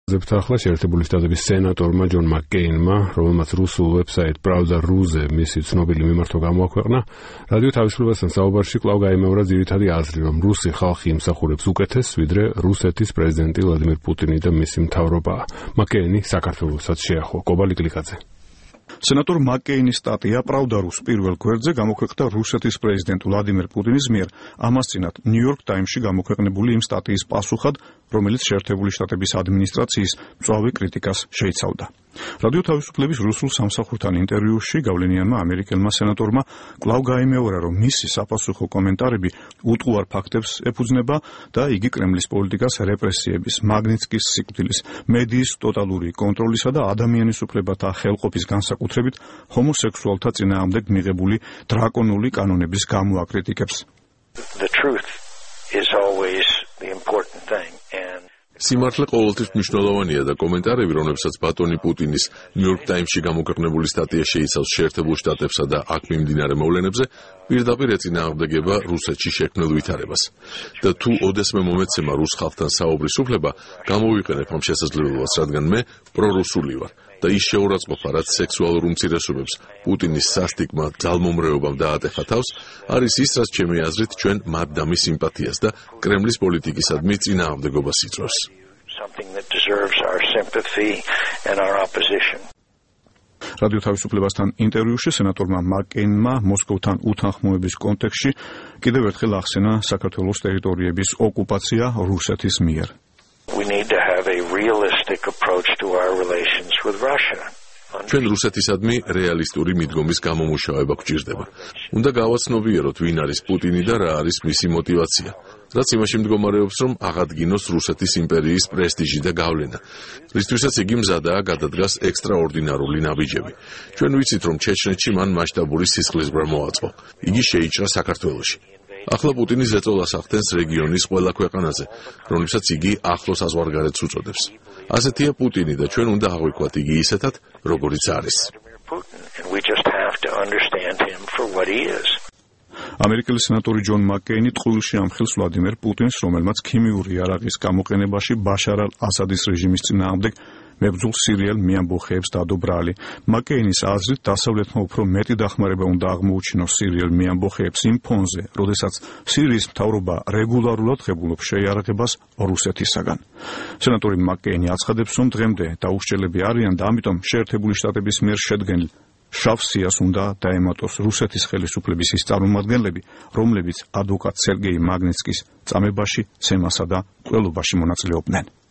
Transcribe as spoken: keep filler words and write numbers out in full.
ახლა შეერთებული შტატების სენატორმა ჯონ მაკკეინმა, რომელმაც რუსულ ვებსაიტ Pravda Ruze მისი ცნობილი მიმართვა გამოაქვეყნა, რადიო თავისუფლებასთან საუბარში კვლავ გაიმეორა ძირითადი აზრი, რომ რუსი ხალხი იმსახურებს უკეთეს, ვიდრე რუსეთის პრეზიდენტი ვლადიმირ პუტინი და მისი მთავრობა. მაკკეინი საქართველოსაც შეახო. კობალი კლიკაძე. სენატორ მაკკეინის სტატია Pravda Rus პირველ გვერდზე გამოქვეყნდა რუსეთის პრეზიდენტ ვლადიმირ პუტინის მიერ, ამას წინათ New York Times-ში გამოქვეყნებული იმ სტატიის პასუხად, რომელიც შეერთებული შტატების ადმინისტრაციის მწვავე კრიტიკას შეიცავდა. რადიო თავისუფლების რუსულ სამსახურთან ინტერვიუში გავლენიანმა ამერიკელმა სენატორმა კვლავ გაიმეორა, რომ მისი საპასუხო კომენტარები უტყუარ ფაქტებს ეფუძნება და იგი კრემლის პოლიტიკას რეპრესიების, მაგნიტსკის სიკვდილის, მედიის ტოტალური კონტროლისა და ადამიანის უფლებათა ხელყოფის განსაკუთრებით ჰომოსექსუალთა წინააღმდეგ მიღებული დრაკონული კანონების გამო აკრიტიკებს. The truth is always the important thing and სიმართლე ყოველთვის მნიშვნელოვანია და კომენტარები, რომლებსაც ბატონი პუტინის New York Times-ში გამოქვეყნებული სტატია შეიცავს შეერთებულ შტატებსა და აქ მიმდინარე მოვლენებზე, პირდაპირ ეწინააღმდეგება რუსეთში შექმნილ ვითარებას. და თუ ოდესმე მომეცემა რუს ხალხთან საუბრის უფლება, გამოვიყენებ ამ შესაძლებლობას, რადგან მე პრორუსული ვარ და ის შეურაცხყოფა, რაც სექსუალურ უმცირესობებს პუტინის სასტიკმა ძალმომრეობამ დაატეხა თავს, არის ის, რაც ჩემი აზრით ჩვენ მადდამი სიმპათიას და კრემლის პოლიტიკისადმი წინააღმდეგობას იწვევს. something that deserves our sympathy and our opposition. რადიო თავისუფლებასთან ინტერვიუში სენატორმა მაკკეინმა მოსკოვთან უთანხმოების კონტექსტში კიდევ ერთხელ ახსენა საქართველოს ტერიტორიების ოკუპაცია რუსეთის მიერ. We need to have a realistic approach to our relations with Russia. ჩვენ რუსეთისადმი რეალისტური მიდგომის გამომუშავება გვჭირდება. უნდა გავაცნობიეროთ, ვინ არის პუტინი და რა არის მისი мотиваცია, რაც იმაში მდგომარეობს, რომ აღადგინოს რუსეთის იმპერიის პრესტიჟი და გავლენა. რისთვისაც იგი მზადაა გადადგას ექსტრაორდინარული ნაბიჯები. ჩვენ ვიცით, რომ ჩეჩნეთში მან მასშტაბური სისხლისღვრა მოაწყო. იგი შეიჭრა საქართველოში. ახლა პუტინი ზეწოლას ახდენს რეგიონის ყველა ქვეყანაზე, რომლებსაც იგი ახლოს საზღვარგარეთს უწოდებს. ასეთია პუტინი და ჩვენ უნდა აღვიქვათ იგი ისეთად, როგორიც არის. ამერიკელი სენატორი ჯონ მაკკეინი ტყუილში ამხილს ვლადიმერ პუტინს, რომელმაც ქიმიური იარაღის გამოყენებაში ბაშარ ალ-ასადის რეჟიმის წინააღმდეგ მებრძოლ სირიელ მეამბოხეებს დადო ბრალი. მაკკეინის აზრით, დასავლეთმა უფრო მეტი დახმარება უნდა აღმოუჩინოს სირიელ მეამბოხეებს იმ ფონზე, როდესაც სირიის მთავრობა რეგულარულად ღებულობს შეიარაღებას რუსეთისაგან. სენატორი მაკკეინი აცხადებს, რომ დღემდე დაუსჯელები არიან და ამიტომ შეერთებული შტატების მიერ შედგენილ შავ სიას უნდა დაემატოს რუსეთის ხელისუფლების ის წარმომადგენლები, რომლებიც ადვოკატ სერგეი მაგნიტსკის წამებაში, ცემასა და მკვლელობაში მონაწილეობდნენ.